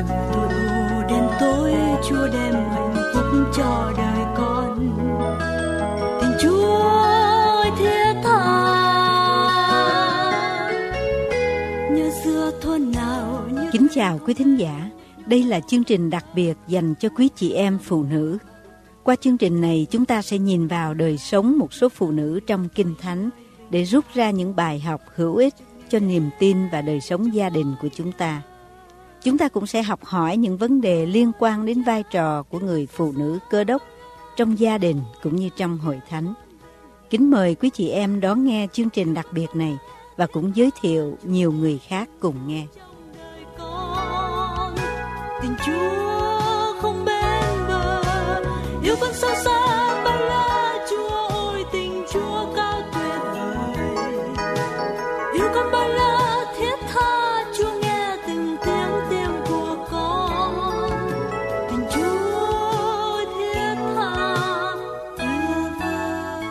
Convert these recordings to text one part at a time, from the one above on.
Tội ù đêm tối Chúa đem hạnh phúc cho đời con. Tình Chúa ơi thiết tha, nhớ xưa thôn nào nhớ... Kính chào quý thính giả, đây là chương trình đặc biệt dành cho quý chị em phụ nữ. Qua chương trình này chúng ta sẽ nhìn vào đời sống một số phụ nữ trong Kinh Thánh để rút ra những bài học hữu ích cho niềm tin và đời sống gia đình của chúng ta. Chúng ta cũng sẽ học hỏi những vấn đề liên quan đến vai trò của người phụ nữ Cơ Đốc trong gia đình cũng như trong hội thánh. Kính mời quý chị em đón nghe chương trình đặc biệt này và cũng giới thiệu nhiều người khác cùng nghe. Tình Chúa không bên bờ, yêu vẫn sâu xa bao la. Chúa ơi, tình Chúa cao tuyệt vời, yêu con bao la thiết tha. Chúa nghe từng tiếng tim của con. Tình Chúa ơi, thiết tha tuyệt vời.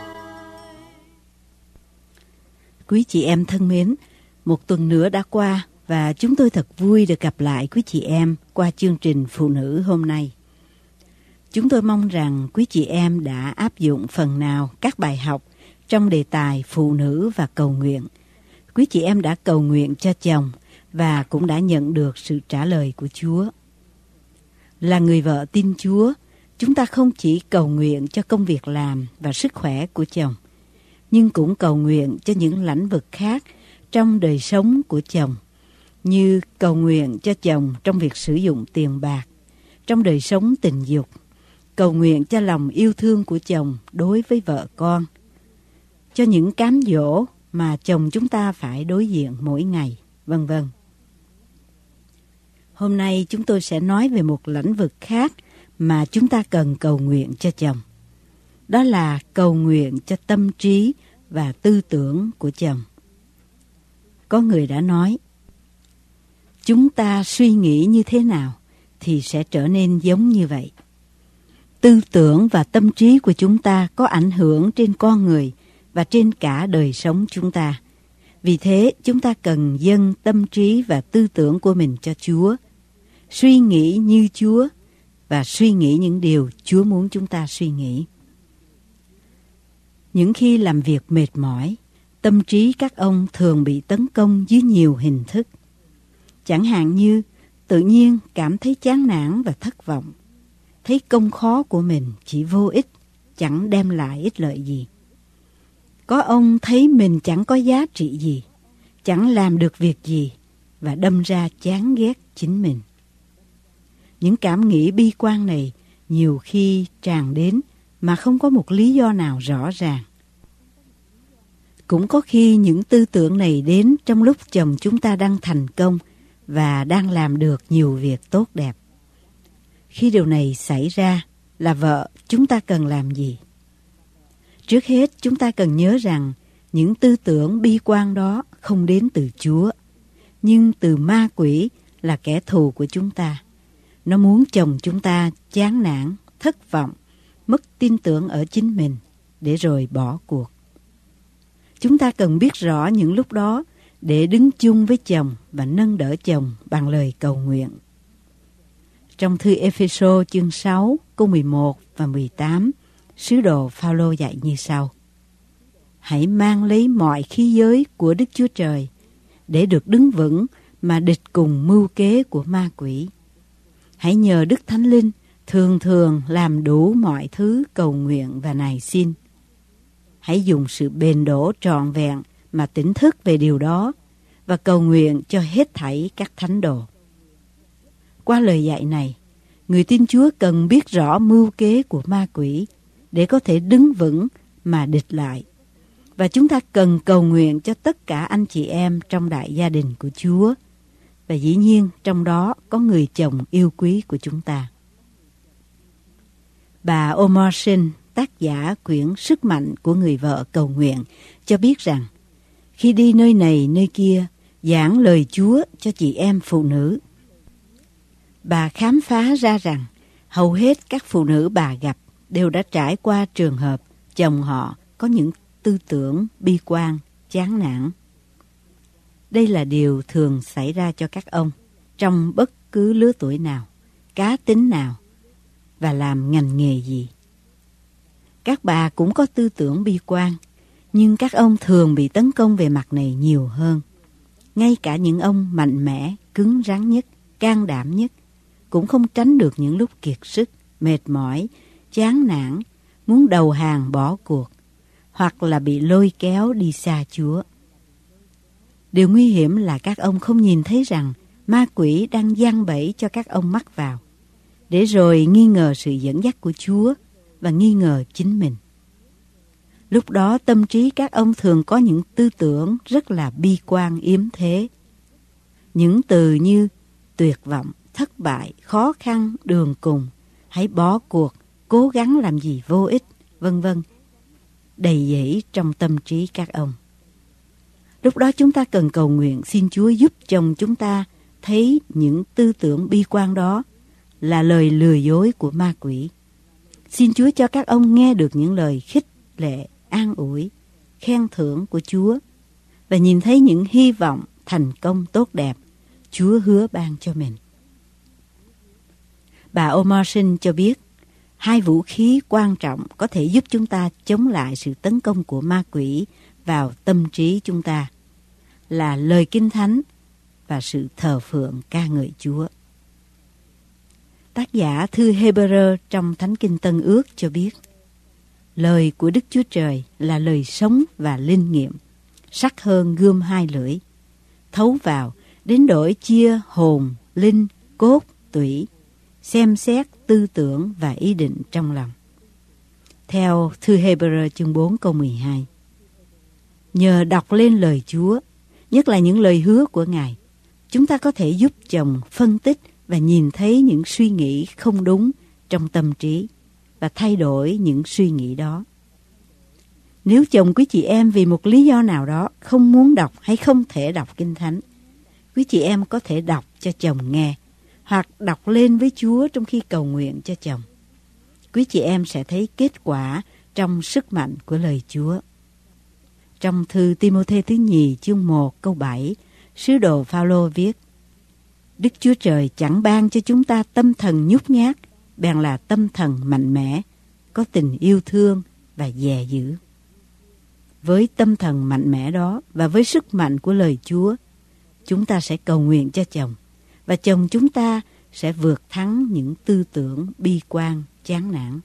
Quý chị em thân mến, một tuần nữa đã qua và chúng tôi thật vui được gặp lại quý chị em qua chương trình Phụ nữ hôm nay. Chúng tôi mong rằng quý chị em đã áp dụng phần nào các bài học trong đề tài phụ nữ và cầu nguyện. Quý chị em đã cầu nguyện cho chồng và cũng đã nhận được sự trả lời của Chúa. Là người vợ tin Chúa, chúng ta không chỉ cầu nguyện cho công việc làm và sức khỏe của chồng, nhưng cũng cầu nguyện cho những lĩnh vực khác trong đời sống của chồng, như cầu nguyện cho chồng trong việc sử dụng tiền bạc, trong đời sống tình dục, cầu nguyện cho lòng yêu thương của chồng đối với vợ con, cho những cám dỗ mà chồng chúng ta phải đối diện mỗi ngày, vân vân. Hôm nay chúng tôi sẽ nói về một lĩnh vực khác mà chúng ta cần cầu nguyện cho chồng. Đó là cầu nguyện cho tâm trí và tư tưởng của chồng. Có người đã nói, chúng ta suy nghĩ như thế nào thì sẽ trở nên giống như vậy. Tư tưởng và tâm trí của chúng ta có ảnh hưởng trên con người và trên cả đời sống chúng ta. Vì thế chúng ta cần dâng tâm trí và tư tưởng của mình cho Chúa, suy nghĩ như Chúa và suy nghĩ những điều Chúa muốn chúng ta suy nghĩ. Những khi làm việc mệt mỏi, tâm trí các ông thường bị tấn công dưới nhiều hình thức. Chẳng hạn như tự nhiên cảm thấy chán nản và thất vọng, thấy công khó của mình chỉ vô ích, chẳng đem lại ích lợi gì. Có ông thấy mình chẳng có giá trị gì, chẳng làm được việc gì và đâm ra chán ghét chính mình. Những cảm nghĩ bi quan này nhiều khi tràn đến mà không có một lý do nào rõ ràng. Cũng có khi những tư tưởng này đến trong lúc chồng chúng ta đang thành công và đang làm được nhiều việc tốt đẹp. Khi điều này xảy ra, là vợ chúng ta cần làm gì? Trước hết chúng ta cần nhớ rằng những tư tưởng bi quan đó không đến từ Chúa, nhưng từ ma quỷ là kẻ thù của chúng ta. Nó muốn chồng chúng ta chán nản, thất vọng, mất tin tưởng ở chính mình để rồi bỏ cuộc. Chúng ta cần biết rõ những lúc đó để đứng chung với chồng và nâng đỡ chồng bằng lời cầu nguyện. Trong thư Ê-phê-sô chương 6 câu 11 và 18, sứ đồ Phao-lô dạy như sau: Hãy mang lấy mọi khí giới của Đức Chúa Trời để được đứng vững mà địch cùng mưu kế của ma quỷ. Hãy nhờ Đức Thánh Linh thường thường làm đủ mọi thứ cầu nguyện và nài xin. Hãy dùng sự bền đổ trọn vẹn mà tỉnh thức về điều đó và cầu nguyện cho hết thảy các thánh đồ. Qua lời dạy này, người tin Chúa cần biết rõ mưu kế của ma quỷ để có thể đứng vững mà địch lại. Và chúng ta cần cầu nguyện cho tất cả anh chị em trong đại gia đình của Chúa. Và dĩ nhiên trong đó có người chồng yêu quý của chúng ta. Bà Emerson, tác giả quyển Sức mạnh của người vợ cầu nguyện, cho biết rằng khi đi nơi này nơi kia giảng lời Chúa cho chị em phụ nữ, bà khám phá ra rằng hầu hết các phụ nữ bà gặp đều đã trải qua trường hợp chồng họ có những tư tưởng bi quan, chán nản. Đây là điều thường xảy ra cho các ông trong bất cứ lứa tuổi nào, cá tính nào và làm ngành nghề gì. Các bà cũng có tư tưởng bi quan, nhưng các ông thường bị tấn công về mặt này nhiều hơn. Ngay cả những ông mạnh mẽ, cứng rắn nhất, can đảm nhất cũng không tránh được những lúc kiệt sức, mệt mỏi, chán nản, muốn đầu hàng bỏ cuộc, hoặc là bị lôi kéo đi xa Chúa. Điều nguy hiểm là các ông không nhìn thấy rằng ma quỷ đang giăng bẫy cho các ông mắc vào, để rồi nghi ngờ sự dẫn dắt của Chúa và nghi ngờ chính mình. Lúc đó tâm trí các ông thường có những tư tưởng rất là bi quan yếm thế. Những từ như tuyệt vọng, thất bại, khó khăn, đường cùng, hãy bỏ cuộc, cố gắng làm gì vô ích, vân vân, đầy dẫy trong tâm trí các ông. Lúc đó chúng ta cần cầu nguyện xin Chúa giúp chồng chúng ta thấy những tư tưởng bi quan đó là lời lừa dối của ma quỷ. Xin Chúa cho các ông nghe được những lời khích lệ, an ủi, khen thưởng của Chúa và nhìn thấy những hy vọng, thành công tốt đẹp Chúa hứa ban cho mình. Bà Emerson cho biết, 2 vũ khí quan trọng có thể giúp chúng ta chống lại sự tấn công của ma quỷ vào tâm trí chúng ta là lời Kinh Thánh và sự thờ phượng ca ngợi Chúa. Tác giả thư Hebrew trong Thánh Kinh Tân Ước cho biết, lời của Đức Chúa Trời là lời sống và linh nghiệm, sắc hơn gươm 2 lưỡi, thấu vào đến đổi chia hồn, linh, cốt, tủy, xem xét tư tưởng và ý định trong lòng. Theo thư Hebrew chương 4 câu 12. Nhờ đọc lên lời Chúa, nhất là những lời hứa của Ngài, chúng ta có thể giúp chồng phân tích và nhìn thấy những suy nghĩ không đúng trong tâm trí và thay đổi những suy nghĩ đó. Nếu chồng quý chị em vì một lý do nào đó không muốn đọc hay không thể đọc Kinh Thánh, quý chị em có thể đọc cho chồng nghe hoặc đọc lên với Chúa trong khi cầu nguyện cho chồng. Quý chị em sẽ thấy kết quả trong sức mạnh của lời Chúa. Trong thư Ti-mô-thê thứ nhì chương 1 câu 7, sứ đồ Phao-lô viết, Đức Chúa Trời chẳng ban cho chúng ta tâm thần nhút nhát, bèn là tâm thần mạnh mẽ, có tình yêu thương và dè dữ. Với tâm thần mạnh mẽ đó và với sức mạnh của lời Chúa, chúng ta sẽ cầu nguyện cho chồng, và chồng chúng ta sẽ vượt thắng những tư tưởng bi quan, chán nản.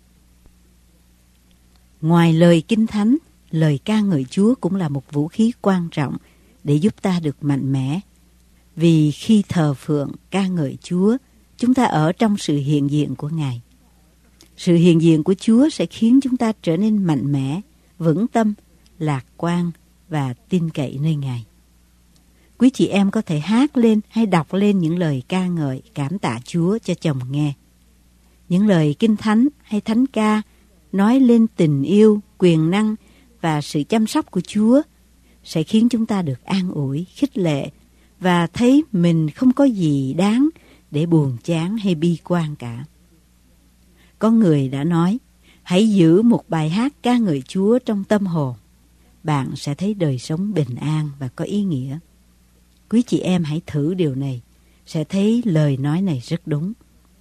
Ngoài lời Kinh Thánh, lời ca ngợi Chúa cũng là một vũ khí quan trọng để giúp ta được mạnh mẽ. Vì khi thờ phượng, ca ngợi Chúa, chúng ta ở trong sự hiện diện của Ngài. Sự hiện diện của Chúa sẽ khiến chúng ta trở nên mạnh mẽ, vững tâm, lạc quan và tin cậy nơi Ngài. Quý chị em có thể hát lên hay đọc lên những lời ca ngợi, cảm tạ Chúa cho chồng nghe. Những lời Kinh Thánh hay Thánh ca nói lên tình yêu, quyền năng và sự chăm sóc của Chúa sẽ khiến chúng ta được an ủi, khích lệ và thấy mình không có gì đáng để buồn chán hay bi quan cả. Có người đã nói, hãy giữ một bài hát ca ngợi Chúa trong tâm hồn. Bạn sẽ thấy đời sống bình an và có ý nghĩa. Quý chị em hãy thử điều này, sẽ thấy lời nói này rất đúng.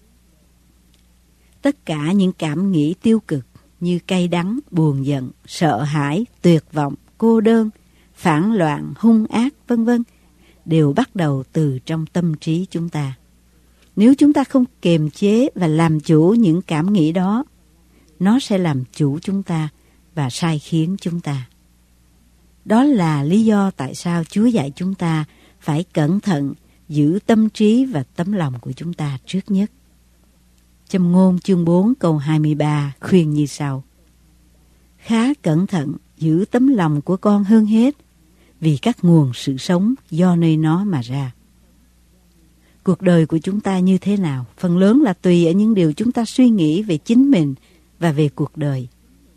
Tất cả những cảm nghĩ tiêu cực như cay đắng, buồn giận, sợ hãi, tuyệt vọng, cô đơn, phản loạn, hung ác, vân vân đều bắt đầu từ trong tâm trí chúng ta. Nếu chúng ta không kiềm chế và làm chủ những cảm nghĩ đó, nó sẽ làm chủ chúng ta và sai khiến chúng ta. Đó là lý do tại sao Chúa dạy chúng ta phải cẩn thận giữ tâm trí và tấm lòng của chúng ta trước nhất. Châm ngôn chương 4 câu 23 khuyên như sau: Khá cẩn thận giữ tấm lòng của con hơn hết, vì các nguồn sự sống do nơi nó mà ra. Cuộc đời của chúng ta như thế nào, phần lớn là tùy ở những điều chúng ta suy nghĩ về chính mình và về cuộc đời.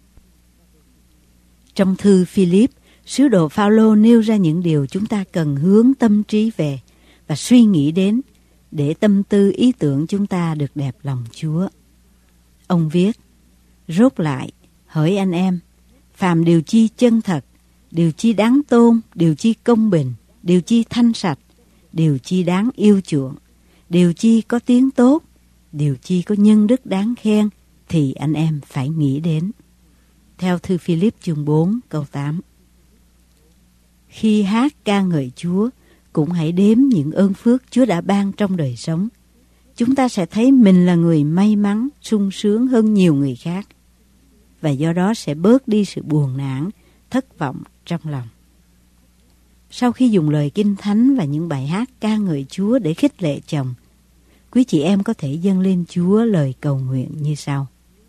Trong thư Philip, sứ đồ Phao-lô nêu ra những điều chúng ta cần hướng tâm trí về và suy nghĩ đến để tâm tư ý tưởng chúng ta được đẹp lòng Chúa. Ông viết, rốt lại, hỡi anh em, phàm điều chi chân thật, điều chi đáng tôn, điều chi công bình, điều chi thanh sạch, điều chi đáng yêu chuộng, điều chi có tiếng tốt, điều chi có nhân đức đáng khen thì anh em phải nghĩ đến. Theo thư Philip chương 4 câu 8. Khi hát ca ngợi Chúa, cũng hãy đếm những ơn phước Chúa đã ban trong đời sống. Chúng ta sẽ thấy mình là người may mắn, sung sướng hơn nhiều người khác. Và do đó sẽ bớt đi sự buồn nản, thất vọng trong lòng. Sau khi dùng lời Kinh Thánh và những bài hát ca ngợi Chúa để khích lệ chồng, quý chị em có thể dâng lên Chúa lời cầu nguyện như sau.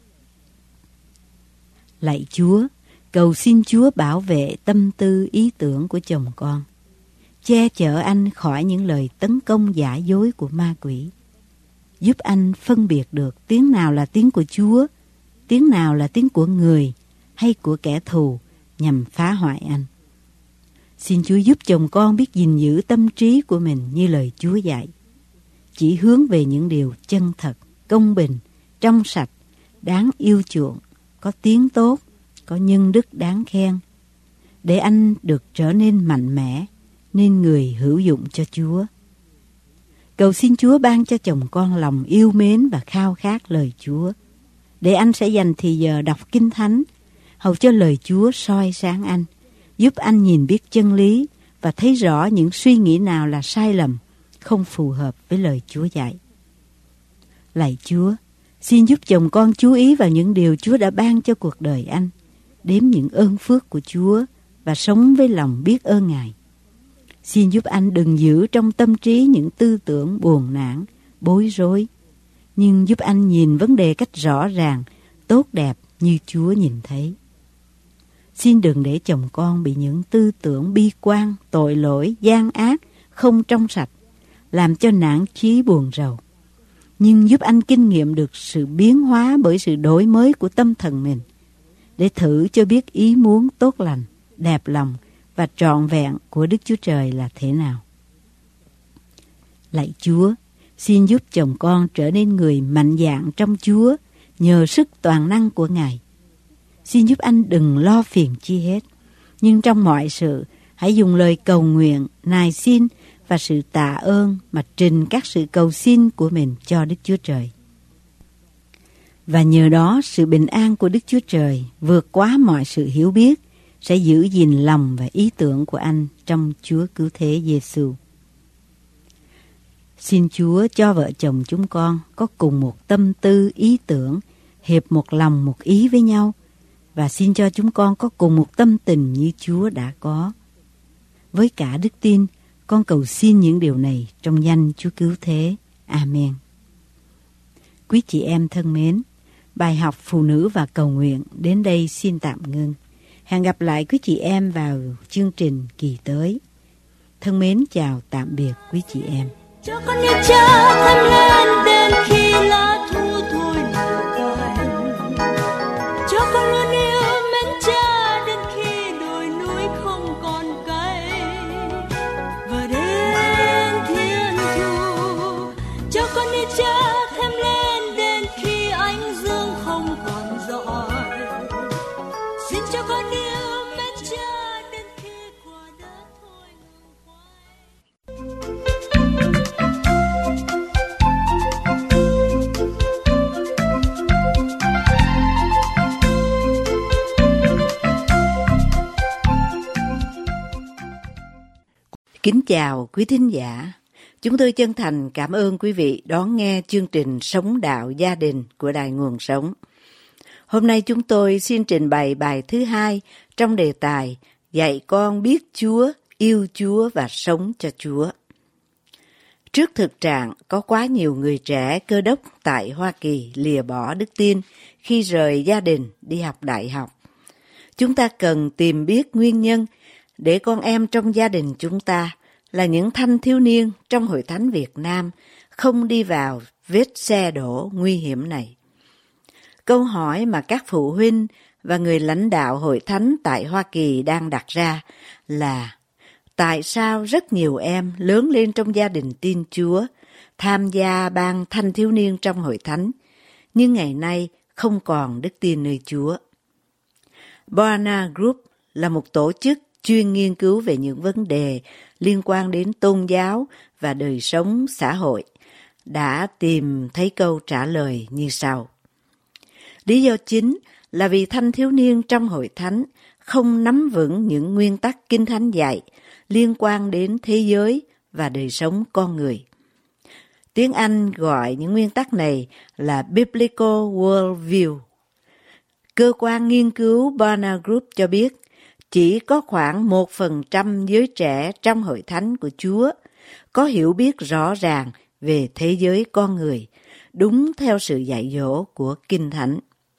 Lạy Chúa, cầu xin Chúa bảo vệ tâm tư ý tưởng của chồng con, che chở anh khỏi những lời tấn công giả dối của ma quỷ, giúp anh phân biệt được tiếng nào là tiếng của Chúa, tiếng nào là tiếng của người hay của kẻ thù nhằm phá hoại anh. Xin Chúa giúp chồng con biết gìn giữ tâm trí của mình như lời Chúa dạy, chỉ hướng về những điều chân thật, công bình, trong sạch, đáng yêu chuộng, có tiếng tốt, có nhân đức đáng khen, để anh được trở nên mạnh mẽ, nên người hữu dụng cho Chúa. Cầu xin Chúa ban cho chồng con lòng yêu mến và khao khát lời Chúa, để anh sẽ dành thì giờ đọc Kinh Thánh, hầu cho lời Chúa soi sáng anh, giúp anh nhìn biết chân lý và thấy rõ những suy nghĩ nào là sai lầm, không phù hợp với lời Chúa dạy. Lạy Chúa, xin giúp chồng con chú ý vào những điều Chúa đã ban cho cuộc đời anh, đếm những ơn phước của Chúa và sống với lòng biết ơn Ngài. Xin giúp anh đừng giữ trong tâm trí những tư tưởng buồn nản, bối rối, nhưng giúp anh nhìn vấn đề cách rõ ràng, tốt đẹp như Chúa nhìn thấy. Xin đừng để chồng con bị những tư tưởng bi quan, tội lỗi, gian ác, không trong sạch, làm cho nản chí buồn rầu. Nhưng giúp anh kinh nghiệm được sự biến hóa bởi sự đổi mới của tâm thần mình, để thử cho biết ý muốn tốt lành, đẹp lòng và trọn vẹn của Đức Chúa Trời là thế nào. Lạy Chúa, xin giúp chồng con trở nên người mạnh dạn trong Chúa nhờ sức toàn năng của Ngài. Xin giúp anh đừng lo phiền chi hết, nhưng trong mọi sự hãy dùng lời cầu nguyện, nài xin và sự tạ ơn mà trình các sự cầu xin của mình cho Đức Chúa Trời. Và nhờ đó sự bình an của Đức Chúa Trời vượt quá mọi sự hiểu biết sẽ giữ gìn lòng và ý tưởng của anh trong Chúa Cứu Thế Giêsu. Xin Chúa cho vợ chồng chúng con có cùng một tâm tư ý tưởng, hiệp một lòng một ý với nhau, và xin cho chúng con có cùng một tâm tình như Chúa đã có. Với cả đức tin, con cầu xin những điều này trong danh Chúa Cứu Thế. Amen. Quý chị em thân mến, bài học Phụ nữ và cầu nguyện đến đây xin tạm ngưng. Hẹn gặp lại quý chị em vào chương trình kỳ tới. Thân mến chào tạm biệt quý chị em. Cho con như cha thăm lên đến khi lá thu thôi nở cành. Cho con luôn yêu mến cha đến khi đồi núi không còn cây. Và đến thiên thu, cho con như cha thăm lên đến khi ánh dương không còn rọi. Xin cho con yêu mến cha đến khi quả đất thôi ngừng quay. Kính chào quý thính giả. Chúng tôi chân thành cảm ơn quý vị đón nghe chương trình Sống Đạo Gia Đình của Đài Nguồn Sống. Hôm nay chúng tôi xin trình bày bài thứ 2 trong đề tài Dạy con biết Chúa, yêu Chúa và sống cho Chúa. Trước thực trạng có quá nhiều người trẻ Cơ đốc tại Hoa Kỳ lìa bỏ đức tin khi rời gia đình đi học đại học. Chúng ta cần tìm biết nguyên nhân để con em trong gia đình chúng ta là những thanh thiếu niên trong Hội Thánh Việt Nam không đi vào vết xe đổ nguy hiểm này. Câu hỏi mà các phụ huynh và người lãnh đạo Hội Thánh tại Hoa Kỳ đang đặt ra là tại sao rất nhiều em lớn lên trong gia đình tin Chúa, tham gia ban thanh thiếu niên trong Hội Thánh, nhưng ngày nay không còn đức tin nơi Chúa. Barna Group là một tổ chức chuyên nghiên cứu về những vấn đề liên quan đến tôn giáo và đời sống xã hội, đã tìm thấy câu trả lời như sau. Lý do chính là vì thanh thiếu niên trong hội thánh không nắm vững những nguyên tắc Kinh Thánh dạy liên quan đến thế giới và đời sống con người. Tiếng Anh gọi những nguyên tắc này là Biblical Worldview. Cơ quan nghiên cứu Barna Group cho biết chỉ có khoảng 1% giới trẻ trong hội thánh của Chúa có hiểu biết rõ ràng về thế giới con người, đúng theo sự dạy dỗ của Kinh Thánh.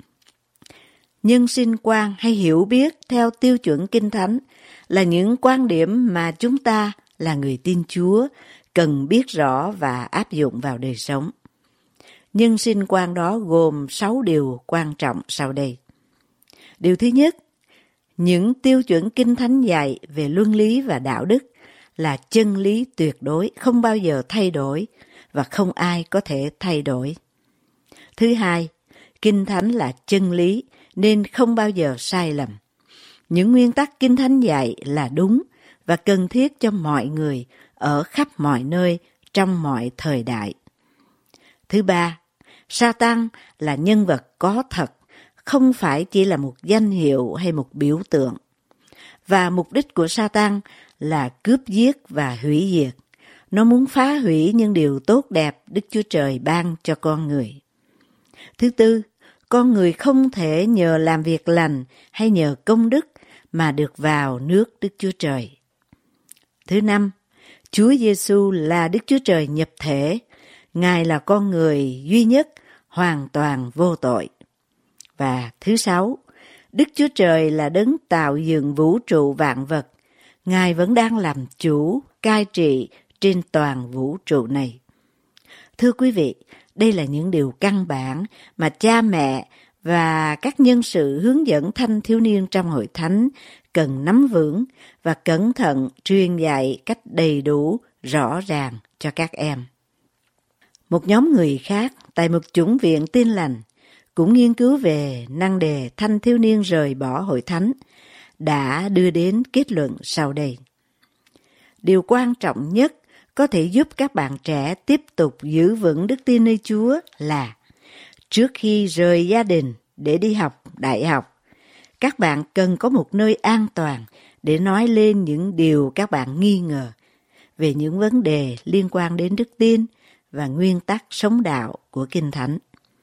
Nhân sinh quan hay hiểu biết theo tiêu chuẩn Kinh Thánh là những quan điểm mà chúng ta là người tin Chúa cần biết rõ và áp dụng vào đời sống. Nhân sinh quan đó gồm 6 điều quan trọng sau đây. Điều thứ nhất, những tiêu chuẩn Kinh Thánh dạy về luân lý và đạo đức là chân lý tuyệt đối, không bao giờ thay đổi và không ai có thể thay đổi. Thứ hai, Kinh Thánh là chân lý nên không bao giờ sai lầm. Những nguyên tắc Kinh Thánh dạy là đúng và cần thiết cho mọi người ở khắp mọi nơi trong mọi thời đại. Thứ ba, Sa-tan là nhân vật có thật, không phải chỉ là một danh hiệu hay một biểu tượng. Và mục đích của Sa-tan là cướp giết và hủy diệt. Nó muốn phá hủy những điều tốt đẹp Đức Chúa Trời ban cho con người. Thứ tư, con người không thể nhờ làm việc lành hay nhờ công đức mà được vào nước Đức Chúa Trời. Thứ năm, Chúa Giêsu là Đức Chúa Trời nhập thể. Ngài là con người duy nhất, hoàn toàn vô tội. Và thứ sáu, Đức Chúa Trời là đấng tạo dựng vũ trụ vạn vật. Ngài vẫn đang làm chủ, cai trị trên toàn vũ trụ này. Thưa quý vị, đây là những điều căn bản mà cha mẹ và các nhân sự hướng dẫn thanh thiếu niên trong hội thánh cần nắm vững và cẩn thận truyền dạy cách đầy đủ, rõ ràng cho các em. Một nhóm người khác tại một chủng viện Tin Lành cũng nghiên cứu về năng đề thanh thiếu niên rời bỏ hội thánh đã đưa đến kết luận sau đây. Điều quan trọng nhất có thể giúp các bạn trẻ tiếp tục giữ vững đức tin nơi Chúa là trước khi rời gia đình để đi học đại học, các bạn cần có một nơi an toàn để nói lên những điều các bạn nghi ngờ về những vấn đề liên quan đến đức tin và nguyên tắc sống đạo của Kinh Thánh.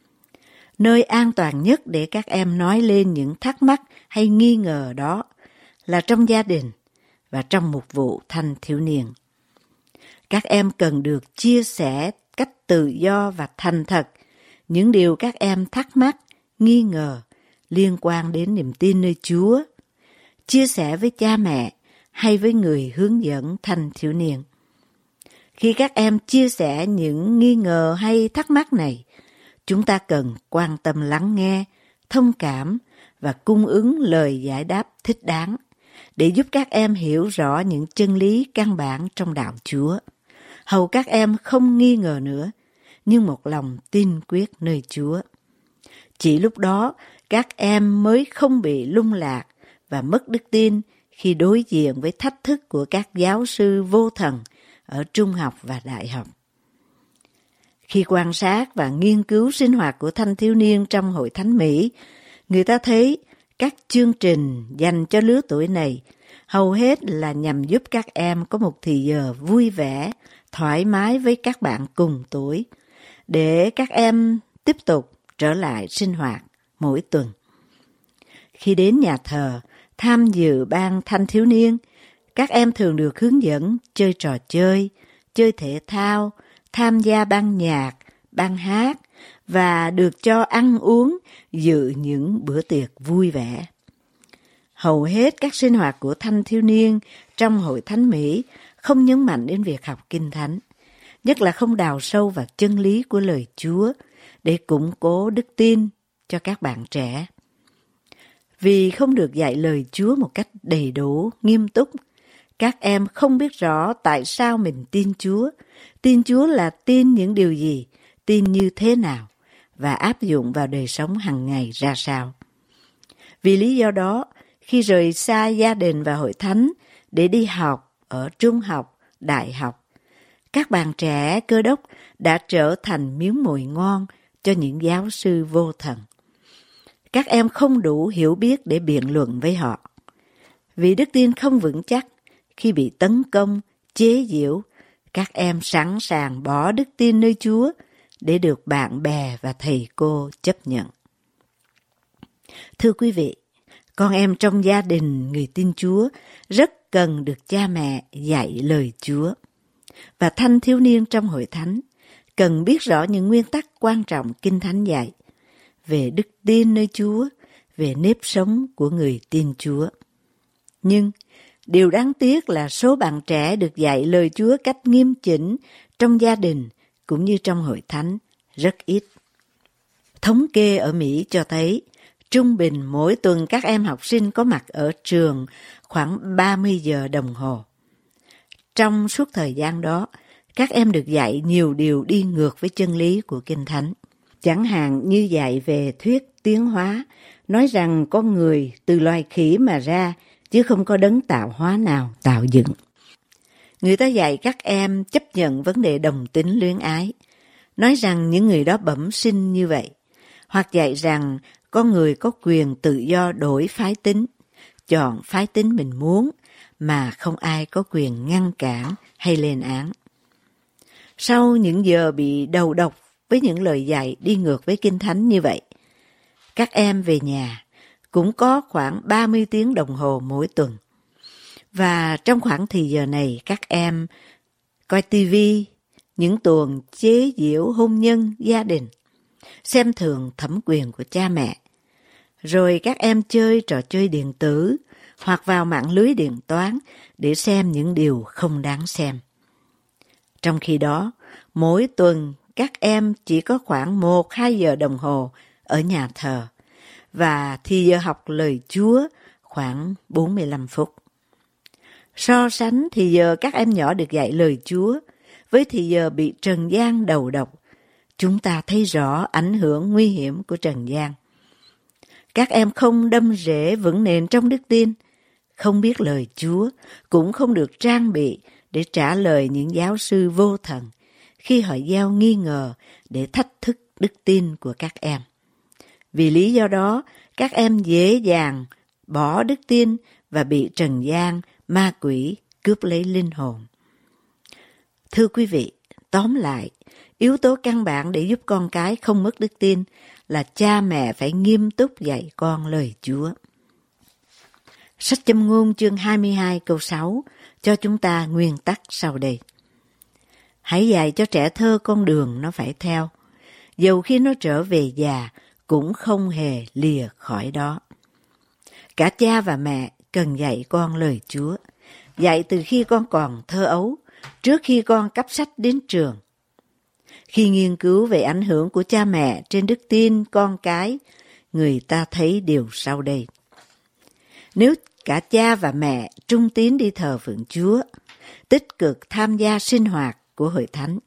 Nơi an toàn nhất để các em nói lên những thắc mắc hay nghi ngờ đó là trong gia đình và trong mục vụ thanh thiếu niên. Các em cần được chia sẻ cách tự do và thành thật những điều các em thắc mắc, nghi ngờ liên quan đến niềm tin nơi Chúa, chia sẻ với cha mẹ hay với người hướng dẫn thanh thiếu niên. Khi các em chia sẻ những nghi ngờ hay thắc mắc này, chúng ta cần quan tâm lắng nghe, thông cảm và cung ứng lời giải đáp thích đáng để giúp các em hiểu rõ những chân lý căn bản trong đạo Chúa. Hầu các em không nghi ngờ nữa, nhưng một lòng tin quyết nơi Chúa. Chỉ lúc đó, các em mới không bị lung lạc và mất đức tin khi đối diện với thách thức của các giáo sư vô thần ở trung học và đại học. Khi quan sát và nghiên cứu sinh hoạt của thanh thiếu niên trong hội thánh Mỹ, người ta thấy các chương trình dành cho lứa tuổi này hầu hết là nhằm giúp các em có một thì giờ vui vẻ, thoải mái với các bạn cùng tuổi, để các em tiếp tục trở lại sinh hoạt mỗi tuần. Khi đến nhà thờ, tham dự ban thanh thiếu niên, các em thường được hướng dẫn chơi trò chơi, chơi thể thao, tham gia ban nhạc, ban hát và được cho ăn uống, dự những bữa tiệc vui vẻ. Hầu hết các sinh hoạt của thanh thiếu niên trong hội thánh Mỹ không nhấn mạnh đến việc học Kinh Thánh, nhất là không đào sâu vào chân lý của lời Chúa để củng cố đức tin cho các bạn trẻ. Vì không được dạy lời Chúa một cách đầy đủ, nghiêm túc, các em không biết rõ tại sao mình tin Chúa. Tin Chúa là tin những điều gì, tin như thế nào và áp dụng vào đời sống hàng ngày ra sao. Vì lý do đó, khi rời xa gia đình và hội thánh để đi học ở trung học, đại học, Các bạn trẻ Cơ Đốc đã trở thành miếng mồi ngon cho những giáo sư vô thần. Các em không đủ hiểu biết để biện luận với họ. Vì đức tin không vững chắc, khi bị tấn công, chế giễu, các em sẵn sàng bỏ đức tin nơi Chúa để được bạn bè và thầy cô chấp nhận. Thưa quý vị, con em trong gia đình người tin Chúa rất cần được cha mẹ dạy lời Chúa. Và thanh thiếu niên trong hội thánh cần biết rõ những nguyên tắc quan trọng Kinh Thánh dạy về đức tin nơi Chúa, về nếp sống của người tin Chúa. Nhưng điều đáng tiếc là số bạn trẻ được dạy lời Chúa cách nghiêm chỉnh trong gia đình cũng như trong hội thánh rất ít. Thống kê ở Mỹ cho thấy trung bình mỗi tuần các em học sinh có mặt ở trường khoảng 30 giờ đồng hồ. Trong suốt thời gian đó, các em được dạy nhiều điều đi ngược với chân lý của Kinh Thánh. Chẳng hạn như dạy về thuyết tiến hóa, nói rằng con người từ loài khỉ mà ra, chứ không có đấng tạo hóa nào tạo dựng. Người ta dạy các em chấp nhận vấn đề đồng tính luyến ái, nói rằng những người đó bẩm sinh như vậy, hoặc dạy rằng con người có quyền tự do đổi phái tính, chọn phái tính mình muốn, mà không ai có quyền ngăn cản hay lên án. Sau những giờ bị đầu độc với những lời dạy đi ngược với Kinh Thánh như vậy, các em về nhà cũng có khoảng 30 tiếng đồng hồ mỗi tuần. Và trong khoảng thời giờ này các em coi tivi, những tuồng chế giễu hôn nhân, gia đình, xem thường thẩm quyền của cha mẹ. Rồi các em chơi trò chơi điện tử hoặc vào mạng lưới điện toán để xem những điều không đáng xem. Trong khi đó, mỗi tuần các em chỉ có khoảng 1-2 giờ đồng hồ ở nhà thờ và thì giờ học lời Chúa khoảng 45 phút. So sánh thì giờ các em nhỏ được dạy lời Chúa với thì giờ bị trần gian đầu độc, chúng ta thấy rõ ảnh hưởng nguy hiểm của trần gian. Các em không đâm rễ vững nền trong đức tin, không biết lời Chúa, cũng không được trang bị để trả lời những giáo sư vô thần khi họ gieo nghi ngờ để thách thức đức tin của các em. Vì lý do đó, các em dễ dàng bỏ đức tin và bị trần gian, ma quỷ cướp lấy linh hồn. Thưa quý vị, tóm lại, yếu tố căn bản để giúp con cái không mất đức tin là cha mẹ phải nghiêm túc dạy con lời Chúa. Sách Châm ngôn chương 22 câu 6 cho chúng ta nguyên tắc sau đây. Hãy dạy cho trẻ thơ con đường nó phải theo, dầu khi nó trở về già cũng không hề lìa khỏi đó. Cả cha và mẹ cần dạy con lời Chúa, dạy từ khi con còn thơ ấu, trước khi con cắp sách đến trường. Khi nghiên cứu về ảnh hưởng của cha mẹ trên đức tin con cái, người ta thấy điều sau đây. Nếu cả cha và mẹ trung tín đi thờ phượng Chúa, tích cực tham gia sinh hoạt của hội thánh,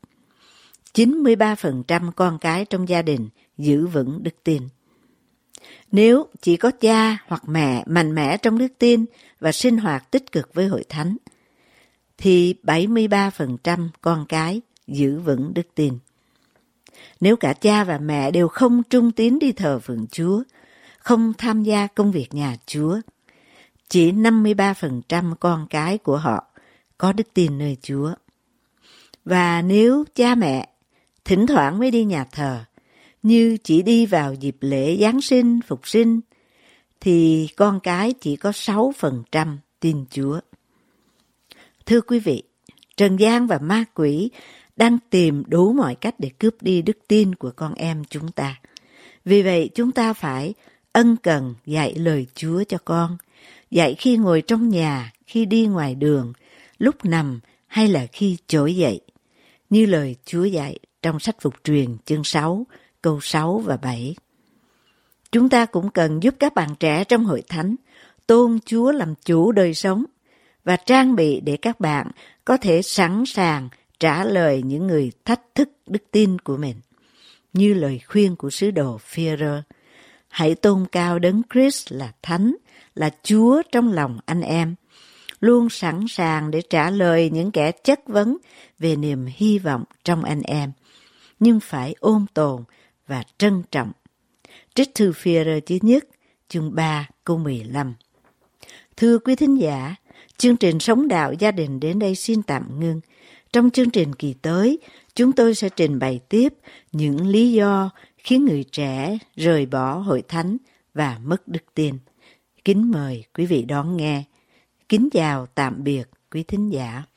93% con cái trong gia đình giữ vững đức tin. Nếu chỉ có cha hoặc mẹ mạnh mẽ trong đức tin và sinh hoạt tích cực với hội thánh, thì 73% con cái giữ vững đức tin. Nếu cả cha và mẹ đều không trung tín đi thờ phượng Chúa, không tham gia công việc nhà Chúa, chỉ 53% con cái của họ có đức tin nơi Chúa. Và nếu cha mẹ thỉnh thoảng mới đi nhà thờ, như chỉ đi vào dịp lễ Giáng sinh, Phục sinh, thì con cái chỉ có 6% tin Chúa. Thưa quý vị, trần gian và ma quỷ đang tìm đủ mọi cách để cướp đi đức tin của con em chúng ta. Vì vậy chúng ta phải ân cần dạy lời Chúa cho con, dạy khi ngồi trong nhà, khi đi ngoài đường, lúc nằm hay là khi trỗi dậy, như lời Chúa dạy trong sách Phục truyền chương 6, câu 6 và 7. Chúng ta cũng cần giúp các bạn trẻ trong hội thánh tôn Chúa làm chủ đời sống và trang bị để các bạn có thể sẵn sàng trả lời những người thách thức đức tin của mình. Như lời khuyên của sứ đồ Phi-e-rơ, hãy tôn cao đấng Christ là Thánh, là Chúa trong lòng anh em. luôn sẵn sàng để trả lời những kẻ chất vấn về niềm hy vọng trong anh em, nhưng phải ôn tồn và trân trọng. Trích thư Phi-e-rơ thứ nhất, chương 3, câu 15. Thưa quý thính giả, chương trình Sống Đạo Gia Đình đến đây xin tạm ngưng. Trong chương trình kỳ tới, chúng tôi sẽ trình bày tiếp những lý do khiến người trẻ rời bỏ hội thánh và mất đức tin. Kính mời quý vị đón nghe. Kính chào tạm biệt quý thính giả.